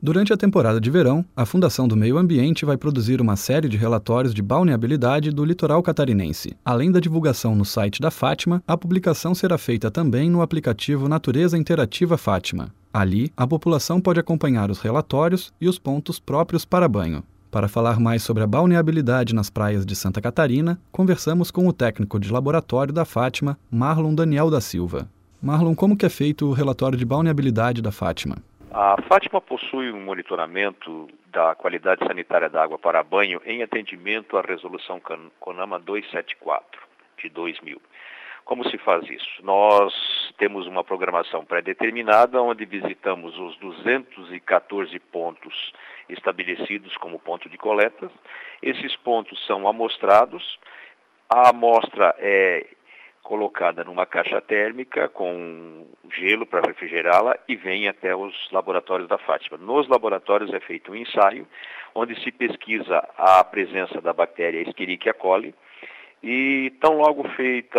Durante a temporada de verão, a Fundação do Meio Ambiente vai produzir uma série de relatórios de balneabilidade do litoral catarinense. Além da divulgação no site da Fátima, a publicação será feita também no aplicativo Natureza Interativa Fátima. Ali, a população pode acompanhar os relatórios e os pontos próprios para banho. Para falar mais sobre a balneabilidade nas praias de Santa Catarina, conversamos com o técnico de laboratório da Fátima, Marlon Daniel da Silva. Marlon, como que é feito o relatório de balneabilidade da Fátima? A Fátima possui um monitoramento da qualidade sanitária da água para banho em atendimento à resolução CONAMA 274 de 2000. Como se faz isso? Nós temos uma programação pré-determinada onde visitamos os 214 pontos estabelecidos como ponto de coleta. Esses pontos são amostrados. A amostra é colocada numa caixa térmica com gelo para refrigerá-la e vem até os laboratórios da Fátima. Nos laboratórios é feito um ensaio, onde se pesquisa a presença da bactéria Escherichia coli, e tão logo feita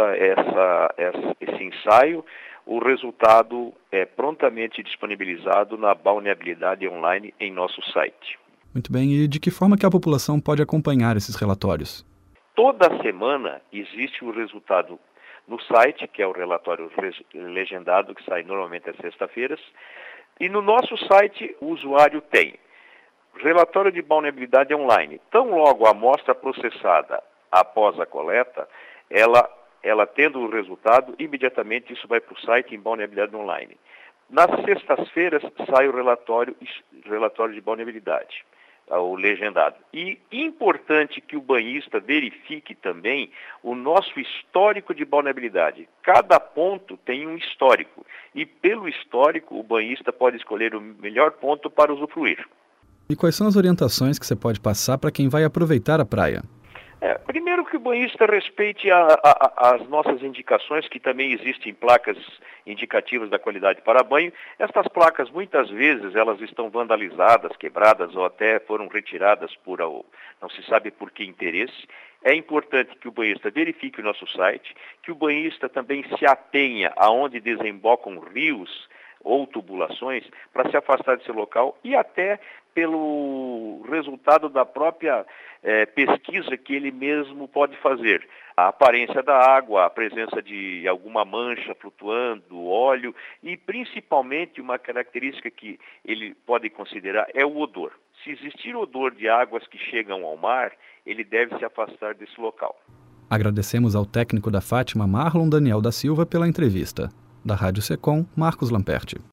esse ensaio, o resultado é prontamente disponibilizado na balneabilidade online em nosso site. Muito bem, e de que forma que a população pode acompanhar esses relatórios? Toda semana existe o resultado no site, que é o relatório legendado, que sai normalmente às sextas-feiras, e no nosso site o usuário tem relatório de balneabilidade online. Tão logo a amostra processada após a coleta, ela tendo o resultado, imediatamente isso vai para o site em balneabilidade online. Nas sextas-feiras sai o relatório de balneabilidade, o legendado. E importante que o banhista verifique também o nosso histórico de balneabilidade. Cada ponto tem um histórico e pelo histórico o banhista pode escolher o melhor ponto para usufruir. E quais são as orientações que você pode passar para quem vai aproveitar a praia? Primeiro que o banhista respeite as nossas indicações, que também existem placas indicativas da qualidade para banho. Estas placas, muitas vezes, elas estão vandalizadas, quebradas ou até foram retiradas não se sabe por que interesse. É importante que o banhista verifique o nosso site, que o banhista também se atenha aonde desembocam rios ou tubulações para se afastar desse local e até pelo resultado da própria pesquisa que ele mesmo pode fazer. A aparência da água, a presença de alguma mancha flutuando, óleo e principalmente uma característica que ele pode considerar é o odor. Se existir odor de águas que chegam ao mar, ele deve se afastar desse local. Agradecemos ao técnico da Fátima, Marlon Daniel da Silva, pela entrevista. Da Rádio Secom, Marcos Lamperti.